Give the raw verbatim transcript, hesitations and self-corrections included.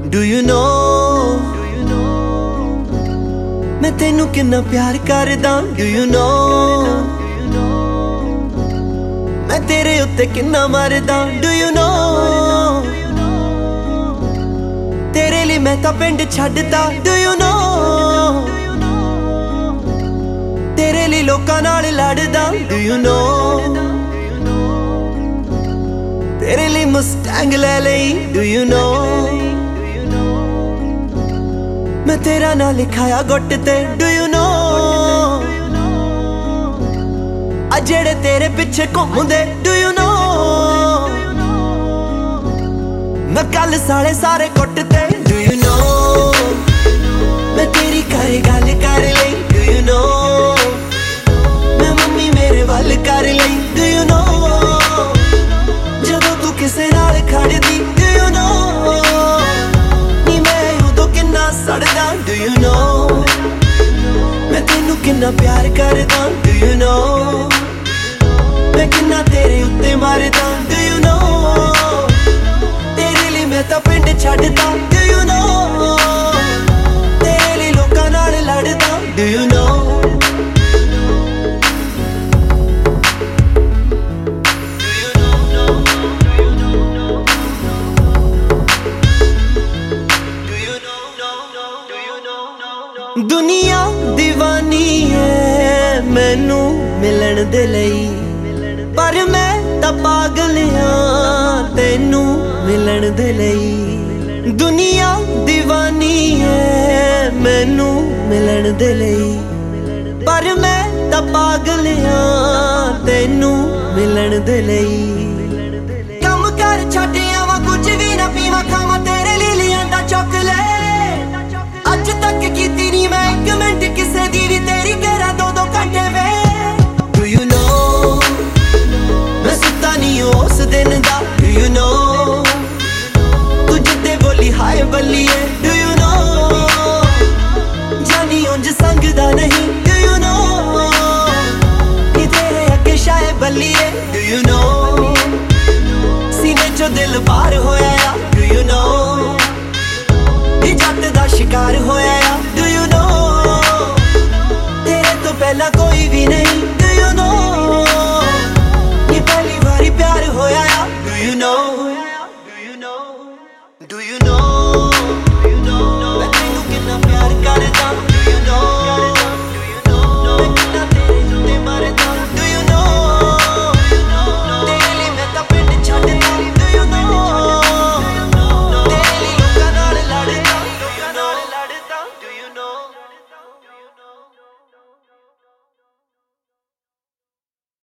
Do you know मैं तेनू किन्ना प्यार करदा? Do you know मैं तेरे उत्ते किन्ना मरदा? Do you know तेरे लिए मैं तां पिंड छड्डदा? Do you know तेरे लिए लोकां नाल लड़दा? Do you know तेरे लिए मुस्टैंग ले लई? Do you know मैं तेरा ना लिखाया गुट ते? Do you know आ जेड़े तेरे पिछे घूमदे? Do you know मैं कल साले सारे कुट ते? Do you know मैं तेरी घर गल कर लई? Do you know मैं मम्मी मेरे वल कर लई? Do you know जदों तू किसे नाल खड़दी? Do you know नी मैं उदों किन्ना सड़दा? Do you know मैं तेनू किन्ना प्यार करदा? Do you know मैं किन्ना तेरे उत्ते मरदा? Do you know तेरे लिए मैं तां पिंड छड्डदा? Do you know तेरे लिए लोकां नाल लड़दा? Do you know दुनिया दीवानी है मैनू मिलन दे लई पर मैं तां पागल हां तैनू मिलन दे लई। दुनिया दीवानी है मैनू मिलन दे लई पर मैं तां पागल हां तैनू मिलन दे लई। कम कर छड्ड आवां कुछ भी ना पीवां खावां तेरे लिए लिआंदा चॉकलेट अज तक कीती नी मैं एक मिंट किसे दी भी तेरी करा दो दो घंटे वे। Do you know मैं सुता नहीं उस दिन दा? Do you know तू जिद्दे बोली हाय बल्लिए? Do you know जानी उंज संगदा नहीं? Do you know नी तेरे अगे शाय बल्लिए? Do you know सीने चो दिल बाहर होया या? Do you know जट दा शिकार होया या? Do you know तेरे तो पहला कोई भी नहीं? Do you know ये पहली बारी प्यार होया या? Do you know Do you know Do you know मैं तेनू किन्ना प्यार करदा? Do you know